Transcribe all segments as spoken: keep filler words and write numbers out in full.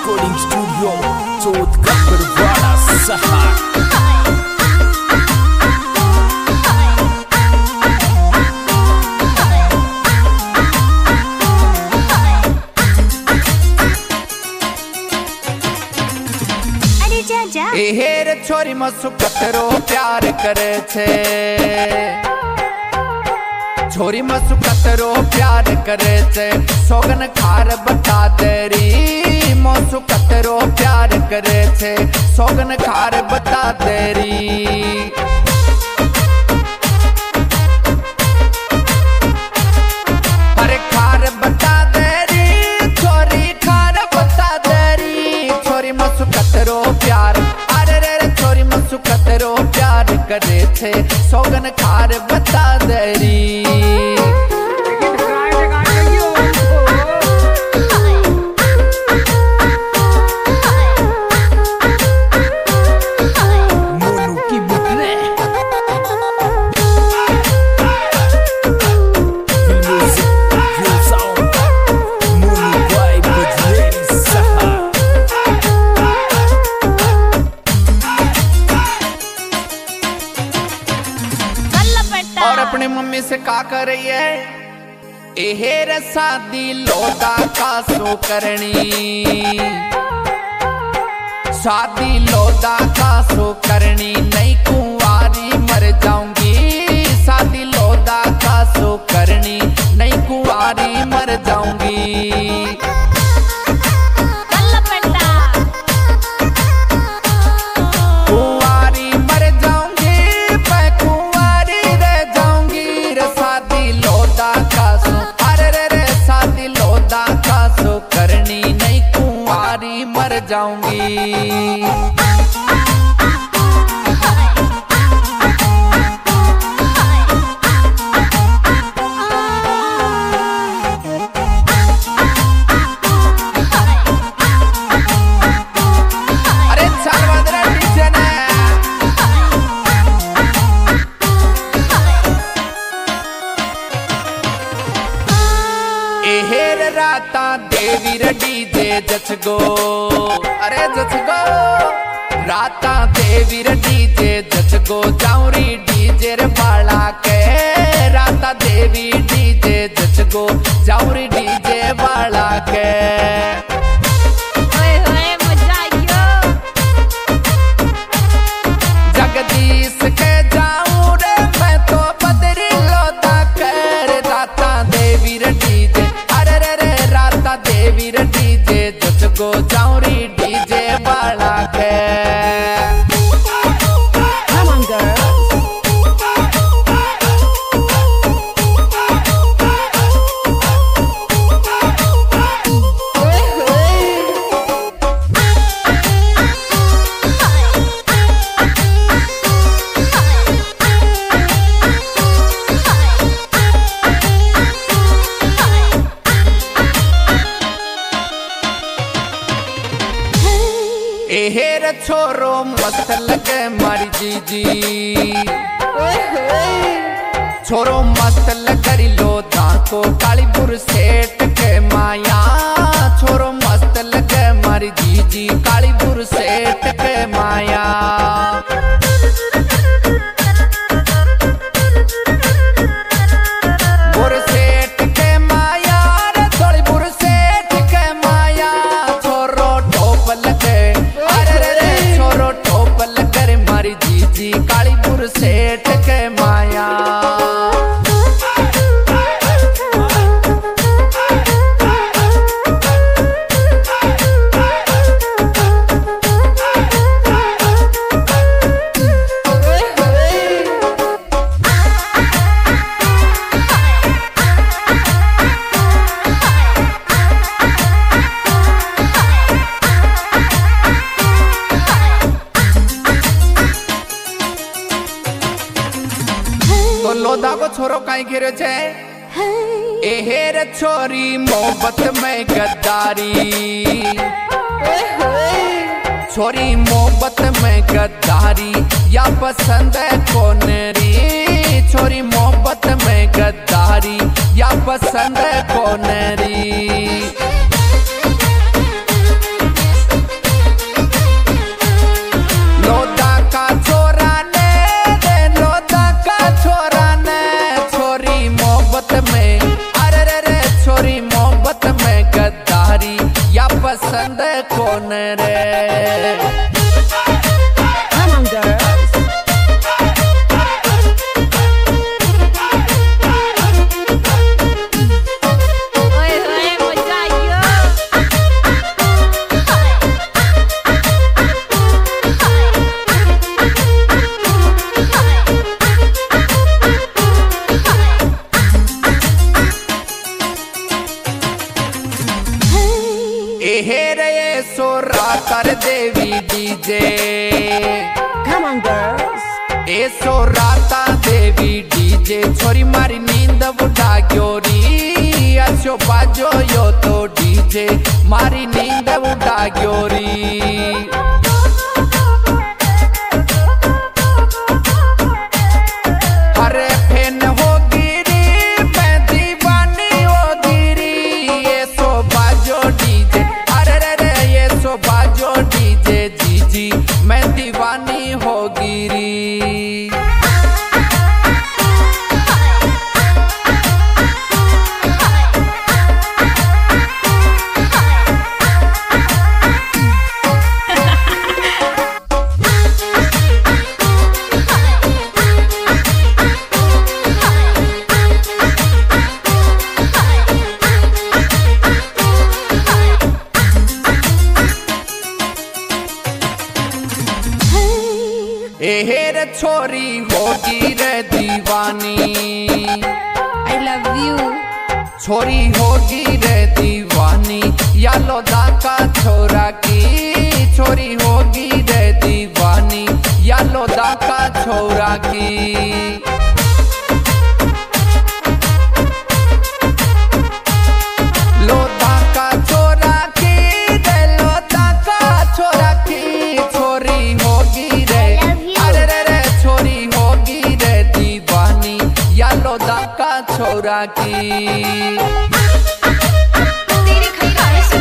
Recording studio चौथ का बरवाड़ा सहा। हेर छोरी मसु कतरो प्यार करे छे, छोरी मसु कतरो प्यार करे छे, सोगन खार बता देरी। मसु कतरो प्यार करे छे, सोगन खार बता देरी। अरे खार बता देरी, छोरी खार बता देरी। छोरी मसु कतरो प्यार कतरो प्यार करे छे, सोगन खार बता देरी। और अपनी मम्मी से का कर रही है, एहेर शादी लोदा का सो करनी। शादी लोदा का सो करनी, नहीं कुंवारी मर जाऊंगी। शादी लोदा का सो करनी, नहीं कुंवारी मर जाऊंगी। मर जाऊंगी। अरे चाल बदरा डीजे ने एहेर राता देवी रे डीजे जचगो। अरे जचगो राता देवी रे डीजे जचगो, जाऊरी डीजे रे बाला के। राता देवी डीजे जचगो, जाऊरी डीजे बाला के। जगदीश के जाऊं रे मैं तो बदरी लोदा कर। राता देवी रे डीजे, अरे रे रे राता देवी रे डीजे जचगो, जाऊरी डीजे बाला के। Come on girls। एहेर छोरो मस्त लगे मारी जीजी। छोरो मस्त लगरी लोधा को, कालीपुर सेठ के माया। छोरो मस्त लगे मारी जीजी, कालीपुर सेठ के माया। पुर सेठ के माया रे, कालीपुर सेठ के माया। छोरो टोप लगे, मारी जीजी, कालीपुर सेठ के माया। तो लोधा को छोरो काई घेरे छे, एहेर छोरी मोहब्बत में गद्दारी। छोरी मोहब्बत में गद्दारी, या पसंद है कोनेरी। छोरी मोहब्बत में गद्दारी, या पसंद है कोनेरी। ये सो राता देवी डीजे छोरी मारी नींद उड़ा ग्योरी अच्छो बाजो यो तो डीजे मारी नींद उड़ा ग्योरी हरे फेन हो गिरी मैं दीवानी हो गिरी ये सो बाजो डीजे अरे रे रे ये सो बाजो डीजे जीजी मैं दीवानी हो गिरी एहेर छोरी होगी रे दीवानी I love you छोरी होगी रे दीवानी यालो दाका छोरा की छोरी होगी रे दीवानी यालो दाका छोरा की लो दाका छोरा की रे लो दाका छोरा की छोरी होगी रे अरे रे रे छोरी होगी रे दीवानी यालो दाका छोरा की तेरी खैराइश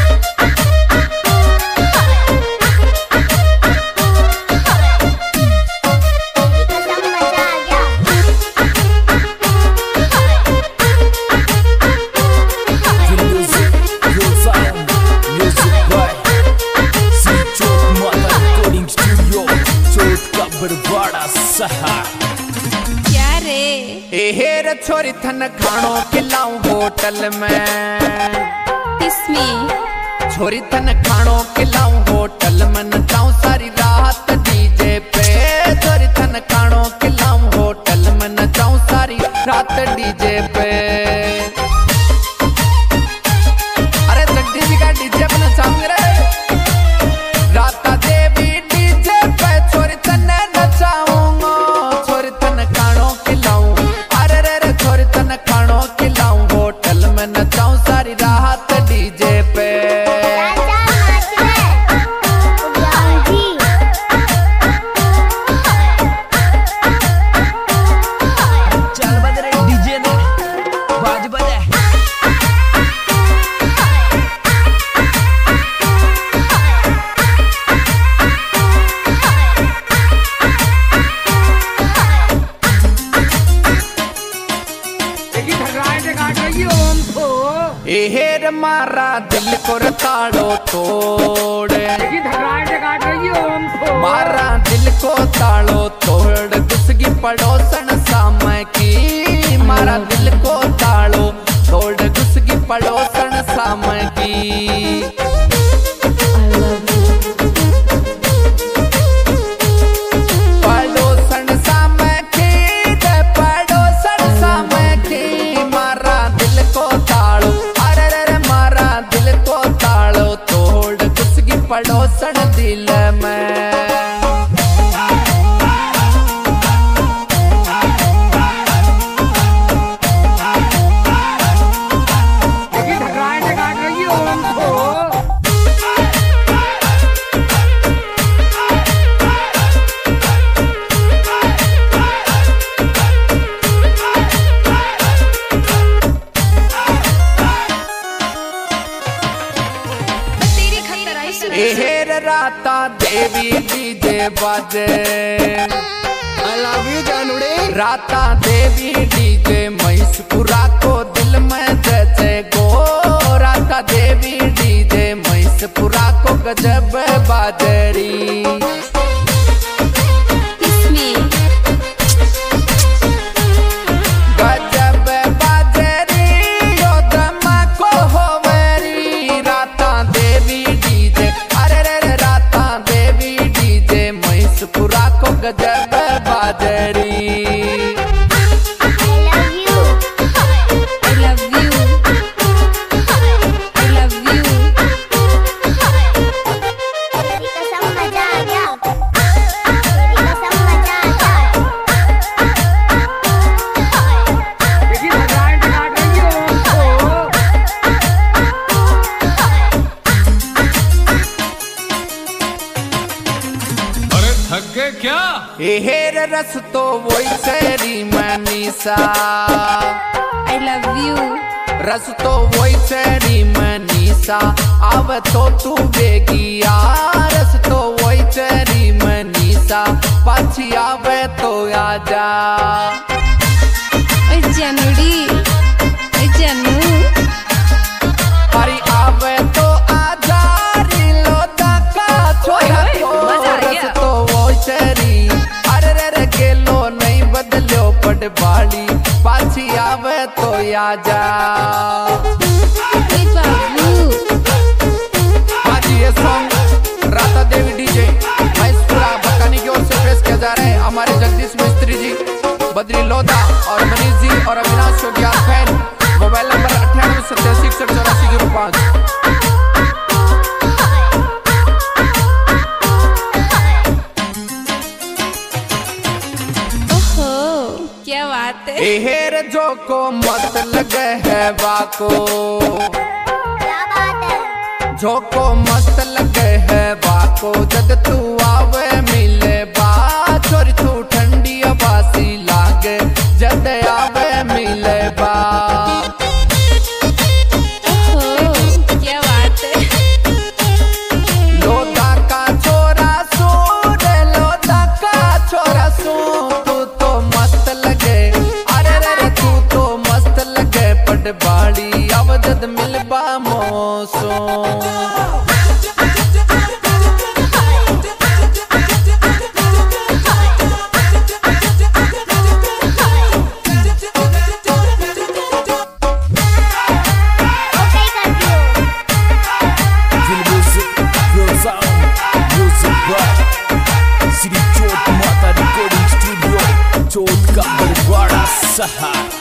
Music, real sound, music by C Chot Mata Recording Studio, Chot का बरवाड़ा सहा। क्या रे एहेर छोरी थन खानो खिलाऊं होटल में किसमें छोरी थन खानो खिलाऊं होटल में नचाऊं सारी रात डीजे पे छोरी थन खानो खिलाऊं होटल में नचाऊं सारी रात डीजे पे अरे जगदीश जी का डीजे पे नचाऊंगे रे राता देवी डीजे पे छोरी थन नचाऊंगा छोरी थन खानो खिलाऊं अरे रे रे छोरी थन खानो खिलाऊं होटल में नचाऊं सारी रात डीजे पे चल बज रे डीजे ने बाज बजे एहेर मारा दिल को ताड़ो तोड़ मारा दिल को ताड़ो तोड़ घुसगी पड़ोसन सामय की मारा दिल को ताड़ो तोड़ घुसगी पड़ोसन सामय की पड़ोसन सामय की रे पड़ोसन सामय की मारा दिल को ताड़ो अरे रे रे मारा दिल को ताड़ो तोड़ घुसगी पड़ोसन दिल में तेरी खैराइश एहेर राता देवी डीजे बाजे I love you जानूड़े राता देवी डीजे महिषपुरा को दिल में जैसे गो राता देवी डीजे महिषपुरा को गजब बाजरी किसमें गजब बाजरी यो दमा को होवेरी राता देवी डीजे अरे रे रे राता देवी डीजे महिषपुरा को गजब बाजरी I love you I love you कसम मजा आ गया हेर रस तो वही सेरी मनीषा I love you. रस तो वही सेरी मनीषा आव तो तू बेगिया रस तो वही सेरी मनीषा पाछी आवे तो आजा ओए जनूडी, ओए जनू। हरी आवे तो आजा रीलो दाका छोरा तो रस तो वही सेरी अरे रे रे गेलो नहीं बदलो पड़ बाड़ी पाछी आवे तो आजा ओए बाबू। आज ये सॉन्ग राता देवी डीजे मैसूरा बकानी की ओर से पेश किया जा रहा है हमारे जगदीश मिस्त्री जी, बद्री लोधा और मनीष जी और Avinash Chaukiyar fan. Mobile number अठानवे सत्तासी इकसठ चौरासी जीरो पाँच। ओहो क्या बात है। हेर जो को मत लगे है वाको झोंको मस्त लगे है बाको जद तू आवे मिले बा छोरी तू ठंडी बासी लागे जद आवे मिले बा। ओहो क्या बात है। लोधा का छोरा सू रे लोधा का छोरा सू तू तो मस्त लगे अरे रे रे तू तो मस्त लगे पट बाड़ी अब जद मिलबा मोसो। Recording Studio, Chot का बड़ा सहा।